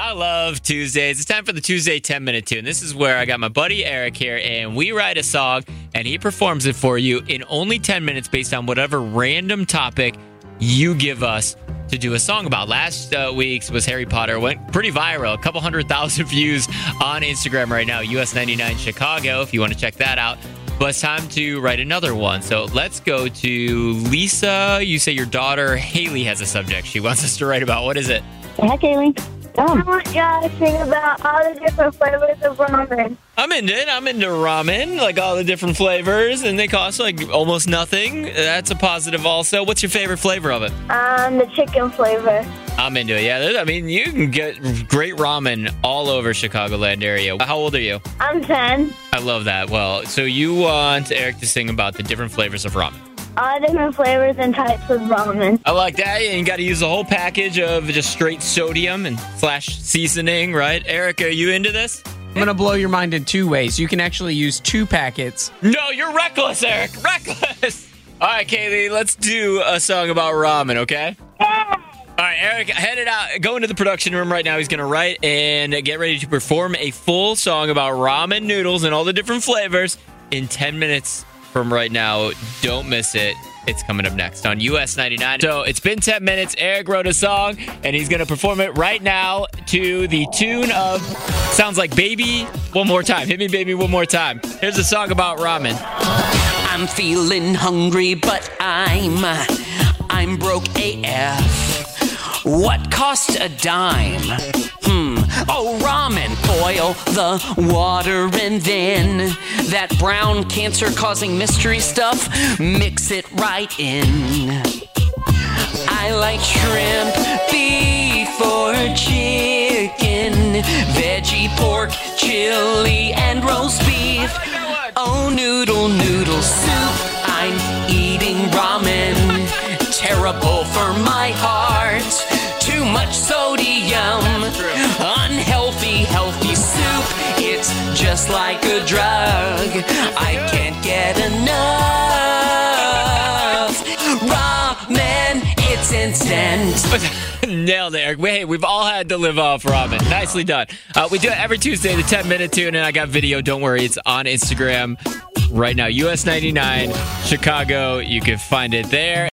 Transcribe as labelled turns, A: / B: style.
A: I love Tuesdays. It's time for the Tuesday 10-minute tune. This is where I got my buddy Eric here, and we write a song, and he performs it for you in only 10 minutes based on whatever random topic you give us to do a song about. Last week's was Harry Potter. Went pretty viral. A couple 100,000 views on Instagram right now. US99 Chicago, if you want to check that out. But it's time to write another one. So let's go to Lisa. You say your daughter Haley has a subject she wants us to write about. What is it?
B: Hi, Kaylee.
C: I want y'all to sing about all the different flavors of ramen.
A: I'm into it. I'm into ramen, like all the different flavors, and they cost like almost nothing. That's a positive also. What's your favorite flavor of it?
C: The chicken flavor.
A: I'm into it. Yeah, I mean, you can get great ramen all over Chicagoland area. How old are you?
C: I'm 10.
A: I love that. Well, so you want Eric to sing about the different flavors of ramen.
C: All different flavors and types of ramen.
A: I like that. And you got to use the whole package of just straight sodium and / seasoning, right? Eric, are you into this?
D: I'm going to blow your mind in two ways. You can actually use 2 packets.
A: No, you're reckless, Eric. Reckless. All right, Kaylee, let's do a song about ramen, okay?
C: Yeah.
A: All right, Eric, head it out. Go into the production room right now. He's going to write and get ready to perform a full song about ramen noodles and all the different flavors in 10 minutes from right now. Don't miss it. It's coming up next on US 99. So it's been 10 minutes. Eric wrote a song, and he's going to perform it right now to the tune of, sounds like Baby One More Time. Hit me, baby, one more time. Here's a song about ramen.
E: I'm feeling hungry, but I'm broke AF. What cost a dime? Oh, ramen. Boil the water and then that brown cancer-causing mystery stuff, mix it right in. I like shrimp, beef, or chicken, veggie, pork, chili, and roast beef. Oh, noodle soup. I'm eating ramen. Terrible for my heart. Too much sodium. Healthy soup. It's just like a drug. I can't get enough. Ramen, it's instant.
A: Nailed it, Eric. Hey, we've all had to live off ramen. Nicely done. We do it every Tuesday, the 10-minute tune, and I got video. Don't worry, it's on Instagram right now. US 99 Chicago. You can find it there.